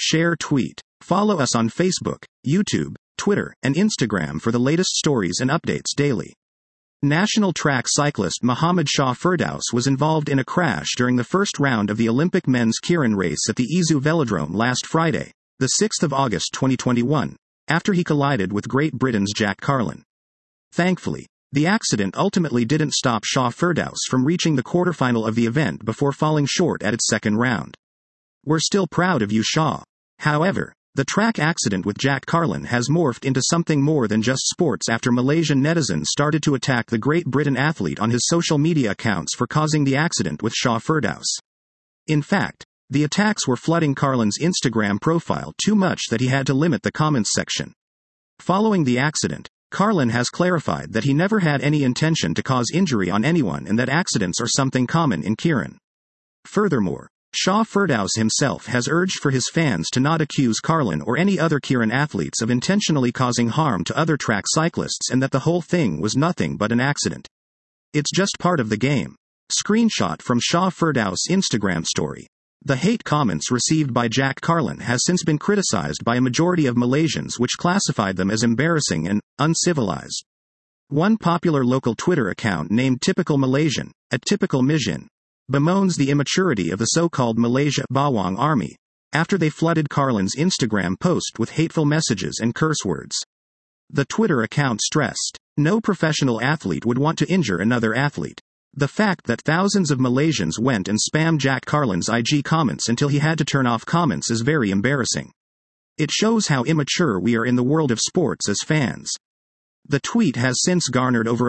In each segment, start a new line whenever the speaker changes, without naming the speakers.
Share tweet. Follow us on Facebook, YouTube, Twitter, and Instagram for the latest stories and updates daily. National track cyclist Mohammad Shah Firdaus was involved in a crash during the first round of the Olympic men's Keirin race at the Izu Velodrome last Friday, the 6th of August 2021, after he collided with Great Britain's Jack Carlin. Thankfully, the accident ultimately didn't stop Shah Firdaus from reaching the quarterfinal of the event before falling short at its second round. "We're still proud of you, Shah." However, the track accident with Jack Carlin has morphed into something more than just sports after Malaysian netizens started to attack the Great Britain athlete on his social media accounts for causing the accident with Shah Firdaus. In fact, the attacks were flooding Carlin's Instagram profile too much that he had to limit the comments section. Following the accident, Carlin has clarified that he never had any intention to cause injury on anyone and that accidents are something common in Keirin. Furthermore, Shah Firdaus himself has urged for his fans to not accuse Carlin or any other Keirin athletes of intentionally causing harm to other track cyclists and that the whole thing was nothing but an accident. "It's just part of the game." Screenshot from Shah Firdaus' Instagram story. The hate comments received by Jack Carlin has since been criticized by a majority of Malaysians, which classified them as embarrassing and uncivilized. One popular local Twitter account named Typical Malaysian, @Typical Malaysian, bemoans the immaturity of the so-called Malaysia Bawang Army, after they flooded Carlin's Instagram post with hateful messages and curse words. The Twitter account stressed, "No professional athlete would want to injure another athlete. The fact that thousands of Malaysians went and spammed Jack Carlin's IG comments until he had to turn off comments is very embarrassing. It shows how immature we are in the world of sports as fans." The tweet has since garnered over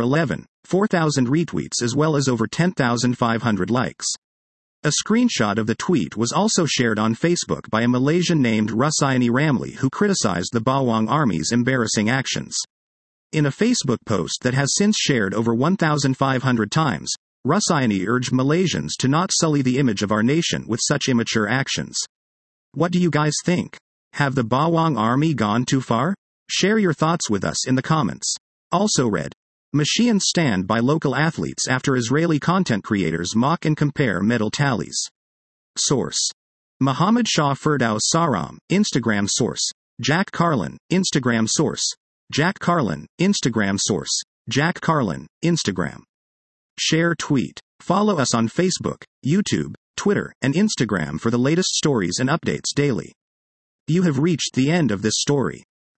4,000 retweets as well as over 10,500 likes. A screenshot of the tweet was also shared on Facebook by a Malaysian named Rusiani Ramli, who criticized the Bawang Army's embarrassing actions. In a Facebook post that has since shared over 1,500 times, Rusiani urged Malaysians to not sully the image of our nation with such immature actions. What do you guys think? Have the Bawang Army gone too far? Share your thoughts with us in the comments. Also read, Malaysians stand by local athletes after Israeli content creators mock and compare medal tallies. Source: Mohammad Shah Firdaus Saram, Instagram source: Jack Carlin, Instagram source: Jack Carlin, Instagram source: Jack Carlin, Instagram. Share tweet. Follow us on Facebook, YouTube, Twitter, and Instagram for the latest stories and updates daily. You have reached the end of this story.